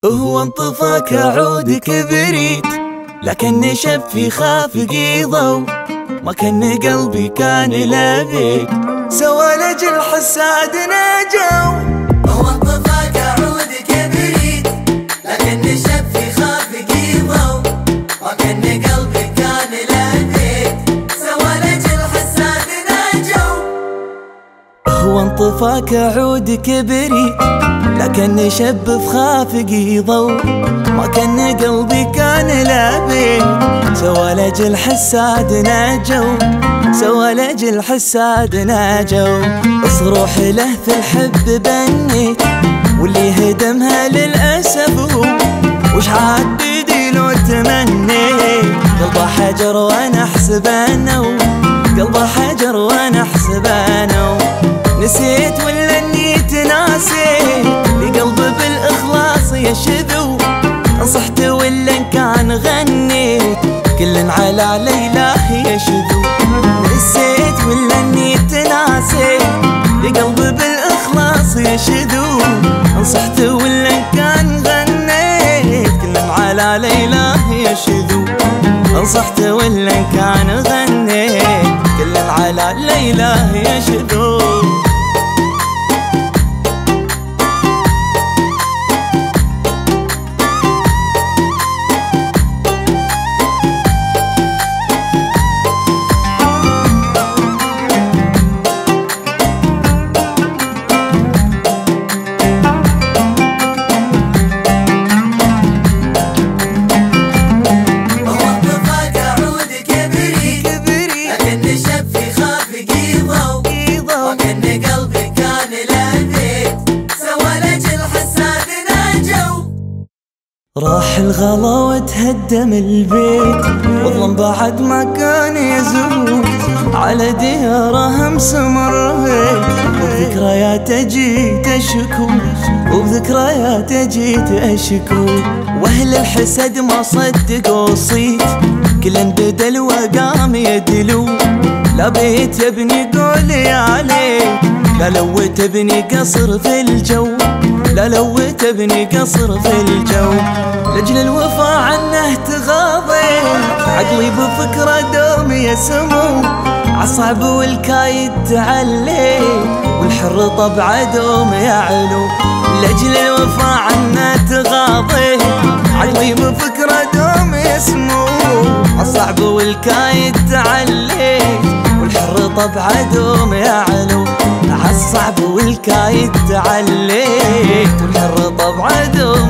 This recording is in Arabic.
هو انطفى كعود كبريت، لكن شب في خافقي ضو، ما كان قلبي كان لبيك، سوى لجل حساد نجو. هو انطفى كعود كبريت، لكن شب في خافقي ضو، ما كان قلبي كان لبيك، سوى لجل حساد نجو. هو انطفى كعود كبريت، لكن شب في خافقي ضو، ما كان قلبي كان لبيك، سوى لجل حساد نجو، سوى لجل حساد نجو. اصروح له في الحب بنيت، واللي هدمها للأسف هو، وش عاد بدي لو تمنيت، قلبه حجر وانا احسبانه، قلبه حجر وانا احسبانه. نسيت ولا اني تناسيت، لقلبي بالاخلاص يشذو، انصحت ولا ان كان غنيت، كل على ليلى يشذو. نسيت ولا اني تناسيت، لقلبي بالاخلاص يشذو، انصحت ولا ان كان غنيت، كل على ليلى يشذو. انصحت ولا ان كان غنيت، كل على ليلى يشذو. راح الغلا وتهدم البيت، والظلم بعد ما كان يزول، على دياره امس مريت، وبذكريات جيت اشكو، وبذكريات جيت اشكو. واهل الحسد ما صدقوا صيت، كل بدل وقام يدلو، لا بيت ابني قولي عليك، لا لو تبني قصر في الجو، لا لو تبني قصر في الجو. لجل الوفا عنه تغاضي، عقلي بفكره دوم يسمو، عالصعب والكايد تعلي، والحر طبعه دوم يعلو. لجل الوفا عنه تغاضي، عقلي بفكره دوم يسمو، عالصعب والكايد تعلي، والحر طبعه دوم يعلو. عالصعب والكايد تعليت، والحر طبعه دوم